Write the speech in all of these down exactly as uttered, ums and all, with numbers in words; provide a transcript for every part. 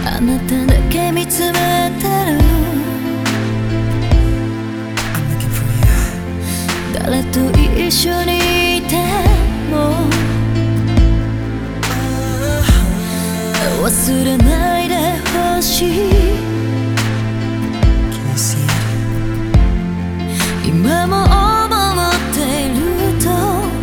あなただけ見つめてる。誰と一緒にいても忘れないでほしい。今も思っていると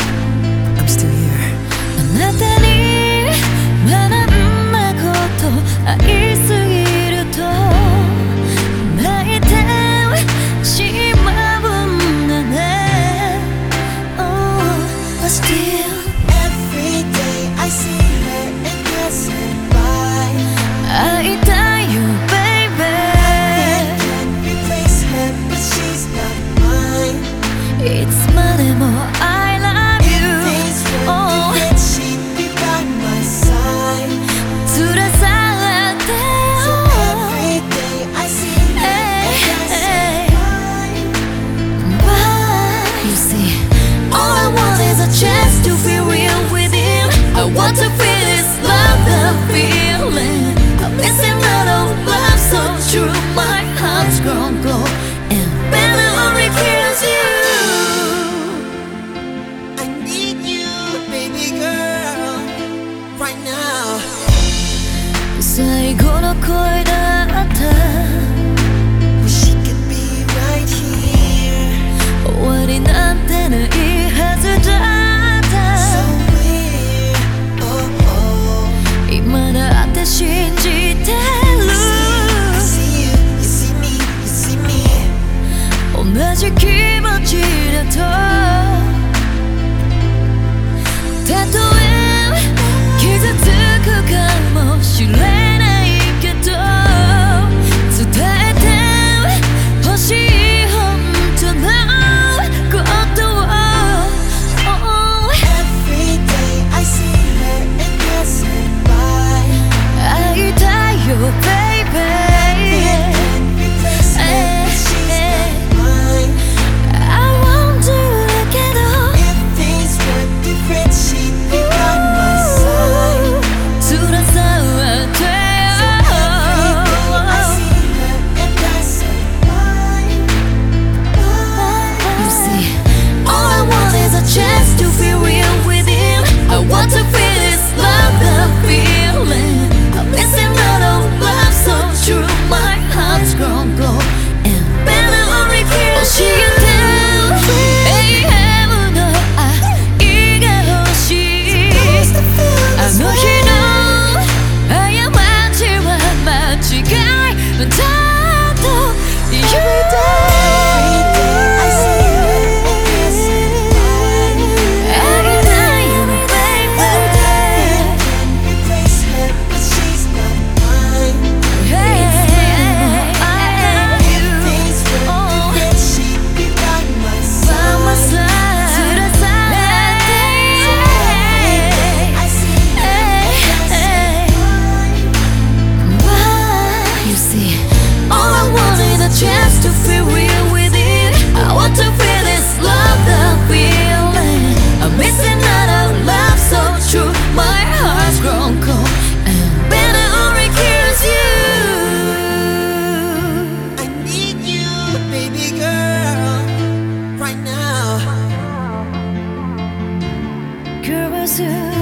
あなたに学んだこと愛すぎると泣いてしまうんだね。Oh, but still every day I see her and pass her by. 会いたいよ baby. I can't replace her, but she's not mine. いつまでも I love you. Things were Oh, different, she'd be by my side. 連れ去ってよ So every day I see her and pass her by. Why? You see, all I want is a chance to feel real with you. I want to feel this love, the feeling. I'm missing out on love so true. My heart's grown cold and barely only kills you. I need you, baby girl, right now. 最後の恋だった。 Wish she could be right here. 終わりなんてないはずだった。 So weird, oh oh. 今だって信じてる。 I see you, you see me, you see me. 同じ気持ちだとたとえ傷つくかもしれないけど伝えてほしい本当のことを Oh, Every day I see her and pass her by. 会いたいよ baby. Can't replace her, but she's not mine. I won't do itけど If things were different, she'd be by my side. 連れ去って Every day I see her and pass her by. You see, all I want is a chance to feel real with you. I want to feel this love, the feeling. I'm missing out on love so true. My heart's grown cold and barely only kills you. 永遠の愛が欲しい。あの日の過ちは間違いだと言いたい。 Every day I see her and pass her by. 会いたいよ baby. Can't replace her, but she's not mine. Hey, I love you. Things were Oh, different, she'd be by my by my side. side. 連れ去って I see her and pass her by. Why? You see, all I want is a chance to feel real with you. I want to feel this love, the feeling. I'm missing out on love so true. My heart's grown cold and barely only kills you. I need you, baby girl, right now. Girl, it's you.